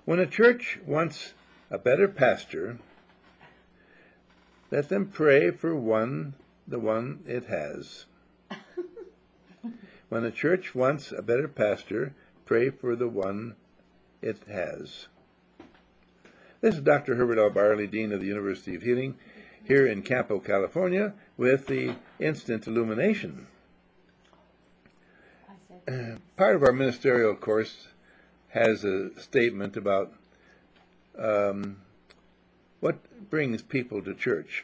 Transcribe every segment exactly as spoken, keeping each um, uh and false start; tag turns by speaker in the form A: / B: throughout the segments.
A: When a church wants a better pastor, let them pray for one, the one it has. When a church wants a better pastor, pray for the one it has. This is Doctor Herbert L. Barley, Dean of the University of Healing, here in Campo, California, with the instant illumination. Uh, part of our ministerial course has a statement about um, what brings people to church.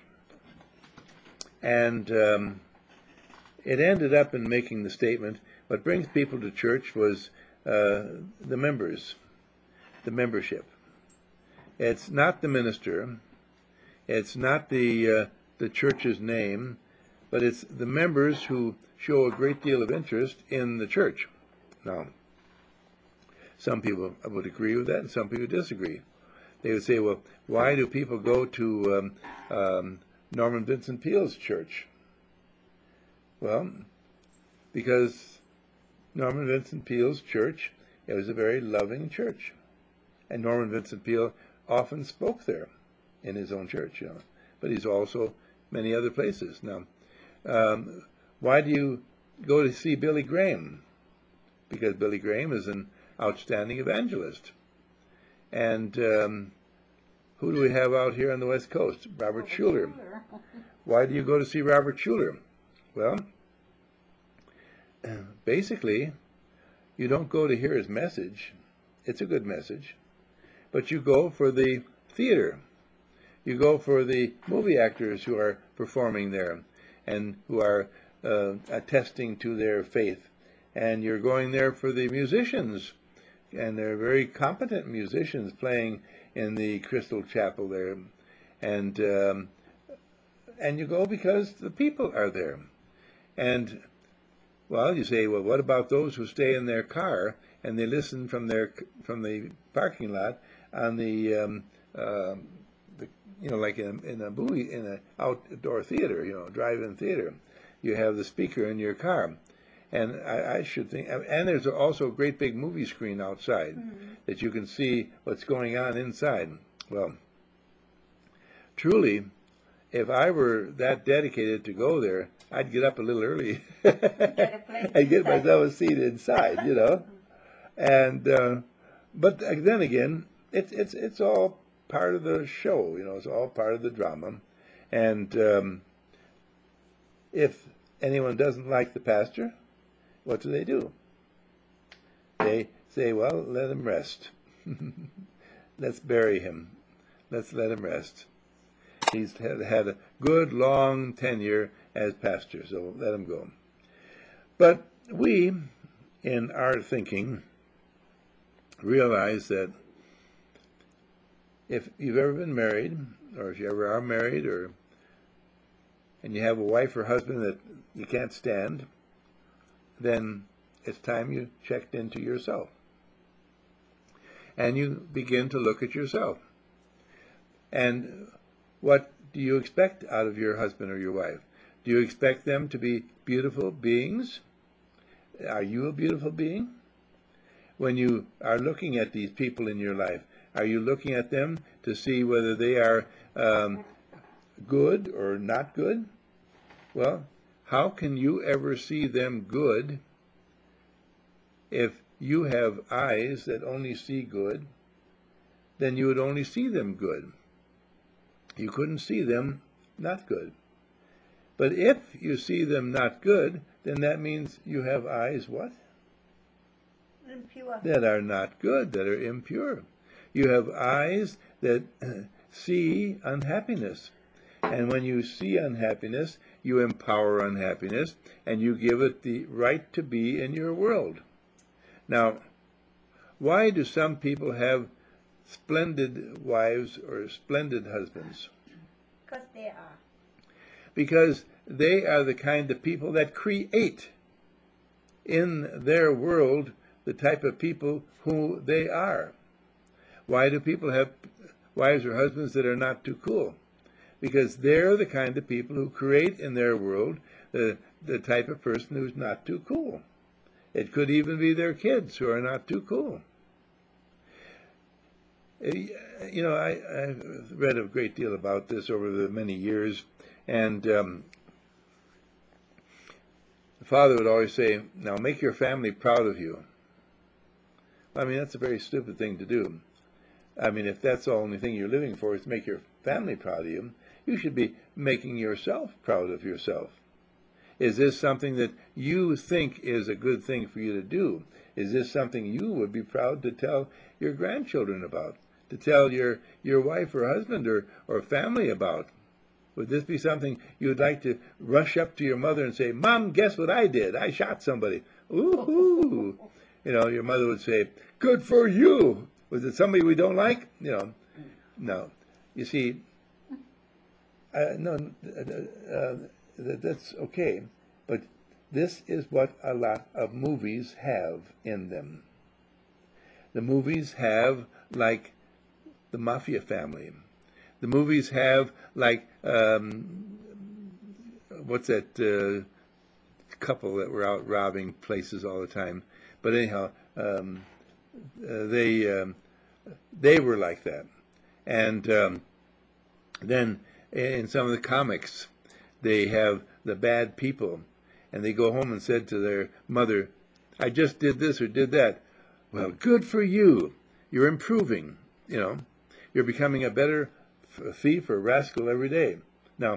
A: And um, it ended up in making the statement, what brings people to church was uh, the members, the membership. It's not the minister, it's not the, uh, the church's name, but it's the members who show a great deal of interest in the church. Now, some people would agree with that and some people disagree. They would say, well, why do people go to um, um, Norman Vincent Peale's church? Well, because Norman Vincent Peale's church, it was a very loving church. And Norman Vincent Peale often spoke there in his own church, you know. But he's also many other places. Now, um, why do you go to see Billy Graham? Because Billy Graham is an outstanding evangelist. And um, who do we have out here on the West Coast? Robert Schuller. Why do you go to see Robert Schuller? Well, basically, you don't go to hear his message. It's a good message. But you go for the theater. You go for the movie actors who are performing there and who are uh, attesting to their faith. And you're going there for the musicians. And they're very competent musicians playing in the Crystal Chapel there. And um, and you go because the people are there. And, well, you say, well, what about those who stay in their car and they listen from their from the parking lot on the, um, uh, the you know, like in, in a movie, in an outdoor theater, you know, drive-in theater. You have the speaker in your car. And I, I should think, and there's also a great big movie screen outside mm-hmm. that you can see what's going on inside. Well, truly, if I were that dedicated to go there, I'd get up a little early and get myself a seat inside, you know. And uh, but then again, it's it's it's all part of the show, you know. It's all part of the drama. And um, if anyone doesn't like the pastor, what do they do? They say, well, let him rest. Let's bury him. Let's let him rest. He's had, had a good, long tenure as pastor, so let him go. But we, in our thinking, realize that if you've ever been married, or if you ever are married, or and you have a wife or husband that you can't stand, then it's time you checked into yourself. And you begin to look at yourself. And what do you expect out of your husband or your wife? Do you expect them to be beautiful beings? Are you a beautiful being? When you are looking at these people in your life, are you looking at them to see whether they are um, good or not good? Well, how can you ever see them good if you have eyes that only see good? Then you would only see them good. You couldn't see them not good. But if you see them not good, then that means you have eyes what?
B: Impure.
A: That are not good, that are impure. You have eyes that see unhappiness. And when you see unhappiness, you empower unhappiness, and you give it the right to be in your world. Now, why do some people have splendid wives or splendid husbands?
B: Because they are.
A: Because they are the kind of people that create in their world the type of people who they are. Why do people have wives or husbands that are not too cool? Because they're the kind of people who create in their world the, the type of person who's not too cool. It could even be their kids who are not too cool. you know, I, I've read a great deal about this over the many years, and um, the father would always say, now make your family proud of you. I mean, that's a very stupid thing to do. I mean, if that's the only thing you're living for is to make your family proud of you, you should be making yourself proud of yourself. Is this something that you think is a good thing for you to do? Is this something you would be proud to tell your grandchildren about? To tell your, your wife or husband or, or family about? Would this be something you'd like to rush up to your mother and say, Mom, guess what I did? I shot somebody. Ooh-hoo. You know, your mother would say, good for you. Was it somebody we don't like? You know, no. You see, uh, no, uh, uh, that's okay. But this is what a lot of movies have in them. The movies have, like, the mafia family. The movies have, like, um, what's that uh, couple that were out robbing places all the time? But anyhow, um, uh, they um, they were like that. And um, then in some of the comics, they have the bad people, and they go home and said to their mother, I just did this or did that. Well, good for you. You're improving, you know. You're becoming a better thief or rascal every day. Now,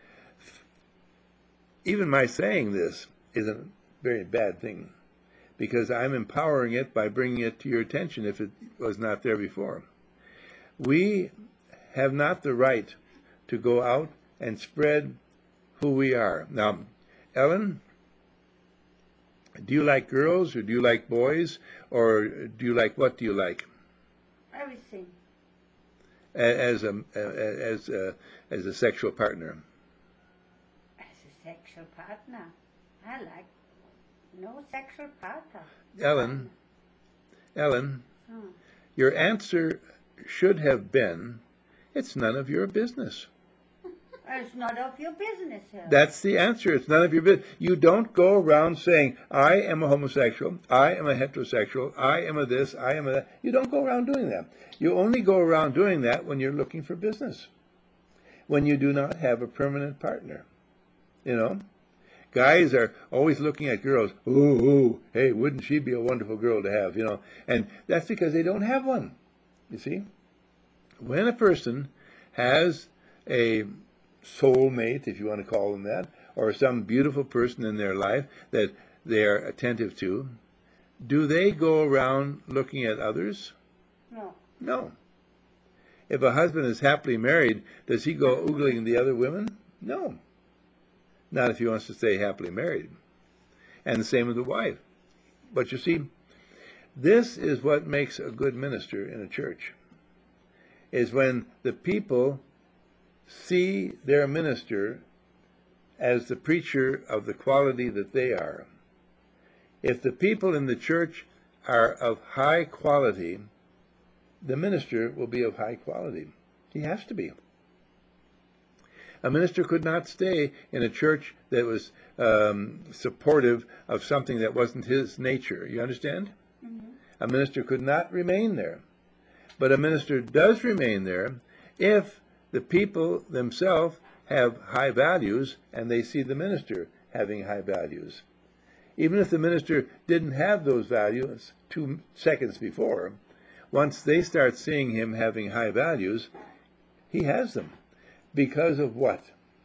A: even my saying this is a very bad thing, because I'm empowering it by bringing it to your attention if it was not there before. We have not the right to go out and spread who we are. Now, Ellen, do you like girls or do you like boys, or do you like, what do you like?
B: Everything.
A: As a as a as a sexual partner.
B: As a sexual partner, I like no sexual partner.
A: Ellen, Ellen,
B: Hmm.
A: your answer should have been, it's none of your business.
B: It's not of your business. Here.
A: That's the answer. It's none of your business. You don't go around saying, I am a homosexual, I am a heterosexual, I am a this, I am a that. You don't go around doing that. You only go around doing that when you're looking for business, when you do not have a permanent partner. You know? Guys are always looking at girls, ooh, ooh, hey, wouldn't she be a wonderful girl to have, you know? And that's because they don't have one, you see? When a person has a soulmate, if you want to call them that, or some beautiful person in their life that they are attentive to, do they go around looking at others?
B: No.
A: No. If a husband is happily married, does he go oogling the other women? No. Not if he wants to stay happily married. And the same with the wife. But you see, this is what makes a good minister in a church, is when the people see their minister as the preacher of the quality that they are. If the people in the church are of high quality, the minister will be of high quality. He has to be. A minister could not stay in a church that was um, supportive of something that wasn't his nature. You understand? Mm-hmm. A minister could not remain there. But a minister does remain there if the people themselves have high values and they see the minister having high values. Even if the minister didn't have those values two seconds before, once they start seeing him having high values, he has them. Because of what?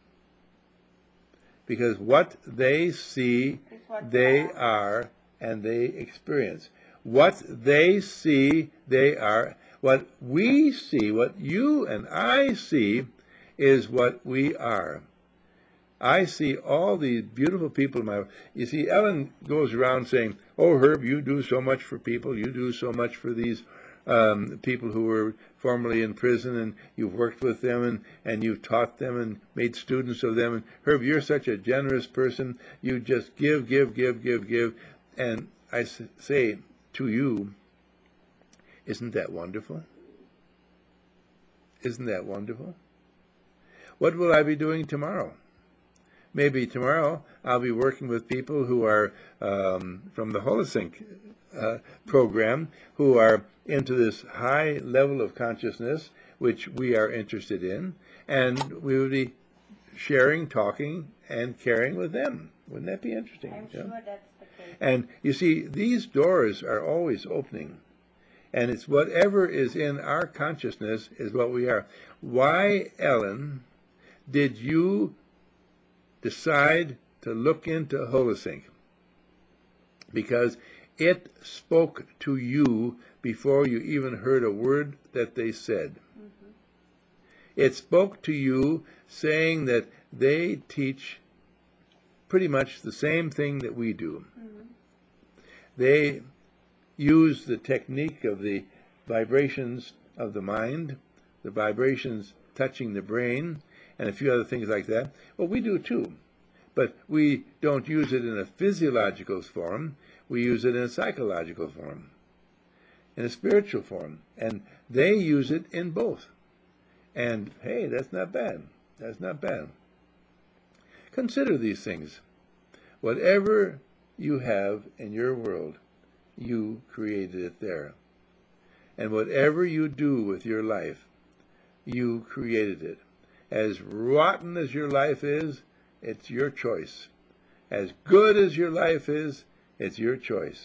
A: Because what they see, they are, and they experience. What they see, they are. What we see, what you and I see, is what we are. I see all these beautiful people in my life. You see, Ellen goes around saying, oh, Herb, you do so much for people. You do so much for these um, people who were formerly in prison, and you've worked with them, and, and you've taught them and made students of them. And Herb, you're such a generous person. You just give, give, give, give, give. And I say to you, isn't that wonderful? Isn't that wonderful? What will I be doing tomorrow? Maybe tomorrow I'll be working with people who are um, from the Holosync uh, program who are into this high level of consciousness, which we are interested in, and we would be sharing, talking, and caring with them. Wouldn't that be interesting?
B: I'm
A: Yeah.
B: sure that's the case.
A: And you see, these doors are always opening. And it's whatever is in our consciousness is what we are. Why, Ellen, did you decide to look into Holosync? Because it spoke to you before you even heard a word that they said.
B: Mm-hmm.
A: It spoke to you saying that they teach pretty much the same thing that we do.
B: Mm-hmm.
A: They use the technique of the vibrations of the mind, the vibrations touching the brain, and a few other things like that. Well, we do too. But we don't use it in a physiological form. We use it in a psychological form, in a spiritual form. And they use it in both. And, hey, that's not bad. That's not bad. Consider these things. Whatever you have in your world, you created it there. And whatever you do with your life, you created it. As rotten as your life is, it's your choice. As good as your life is, it's your choice.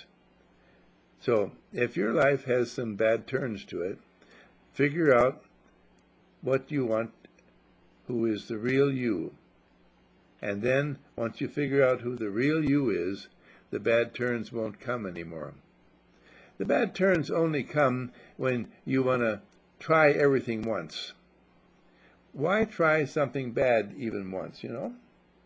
A: So if your life has some bad turns to it, figure out what you want, who is the real you. And then, once you figure out who the real you is, the bad turns won't come anymore. The bad turns only come when you want to try everything once. Why try something bad even once, you know?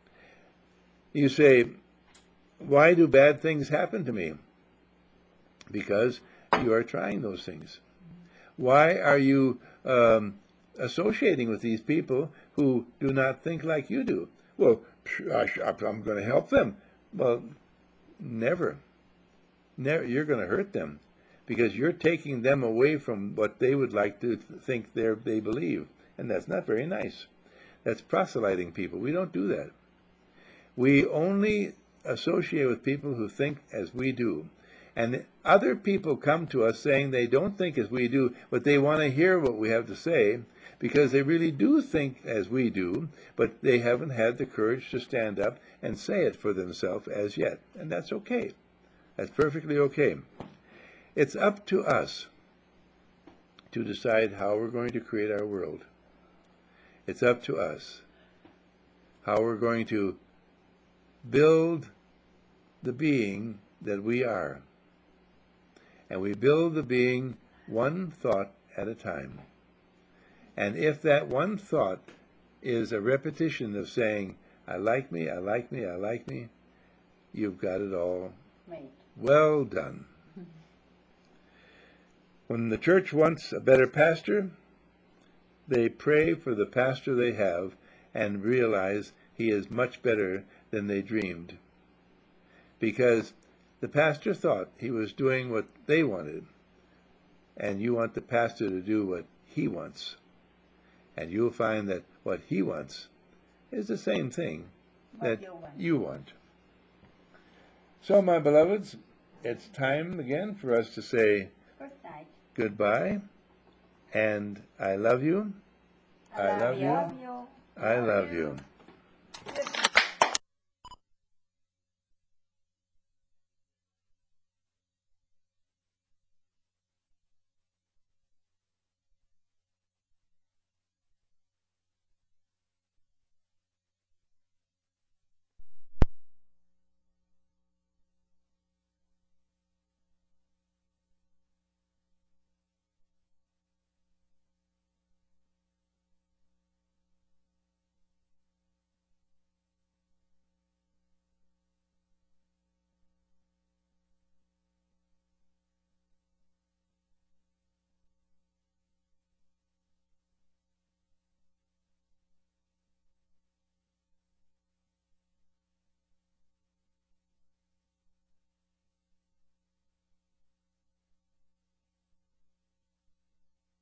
A: You say, why do bad things happen to me? Because you are trying those things. Why are you um, associating with these people who do not think like you do? Well, I'm going to help them. Well, never. Never. You're going to hurt them because you're taking them away from what they would like to think they they believe. And that's not very nice. That's proselyting people. We don't do that. We only associate with people who think as we do. And other people come to us saying they don't think as we do, but they want to hear what we have to say because they really do think as we do, but they haven't had the courage to stand up and say it for themselves as yet. And that's okay. That's perfectly okay. It's up to us to decide how we're going to create our world. It's up to us how we're going to build the being that we are. And we build the being one thought at a time. And if that one thought is a repetition of saying, I like me, I like me, I like me, you've got it all
B: Right.
A: well done. When the church wants a better pastor, they pray for the pastor they have and realize he is much better than they dreamed. Because the pastor thought he was doing what they wanted, and you want the pastor to do what he wants. And you'll find that what he wants is the same thing
B: What
A: that
B: you want.
A: you want. So, my beloveds, it's time again for us to say
B: Good night.
A: goodbye, and I love you. I love you.
B: Love you.
A: I love you.